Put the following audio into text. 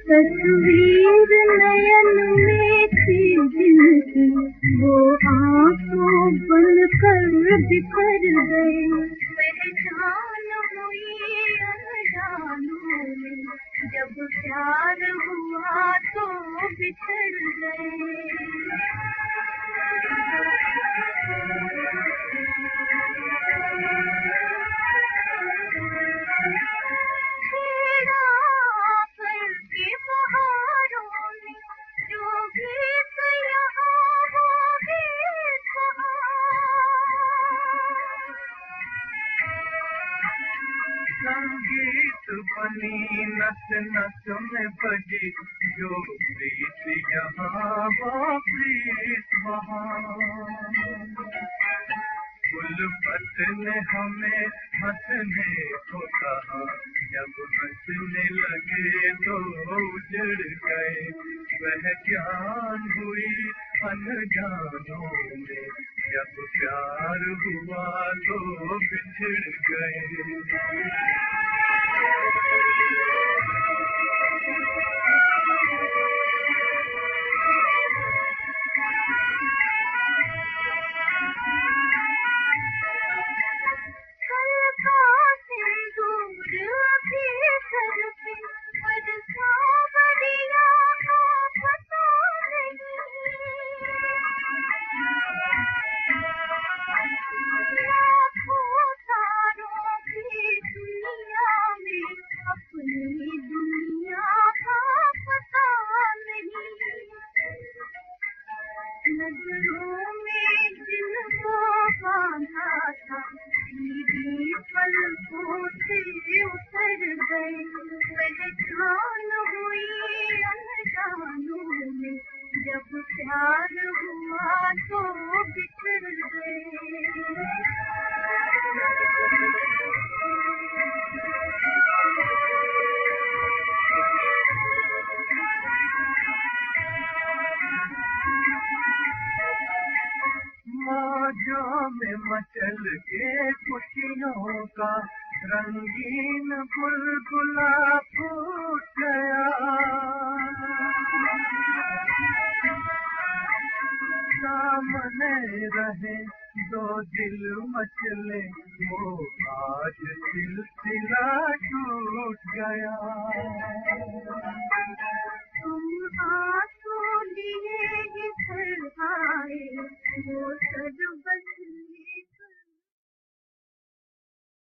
तस्वीर नयन में थी जिनकी, वो आंसू बनकर बिखर गए। पहचान हुई अनजानों में, जब प्यार हुआ तो बिछड़ गए। संगीत बनी नस नस में बजी, जो प्रीत यहाँ वो प्रीत वहाँ। उल्फत ने हमें हंसने को कहा, जब हंसने लगे तो उजड़ गए। पहचान हुई अनजानों में, जब प्यार हुआ तो बिछड़ गए। नजरों में जिनको बांधा था, सीधी पलकों से उतर गए। पहचान हुई अनजानों में, जब प्यार हुआ तो बिछड़ गए। में मचल के खुशियों का रंगीन बुलबुला फूट गया। सामने रहे दो दिल मचले, वो आज सिलसिला टूट गया। तुम आंसू लिए ही फिर आए, वो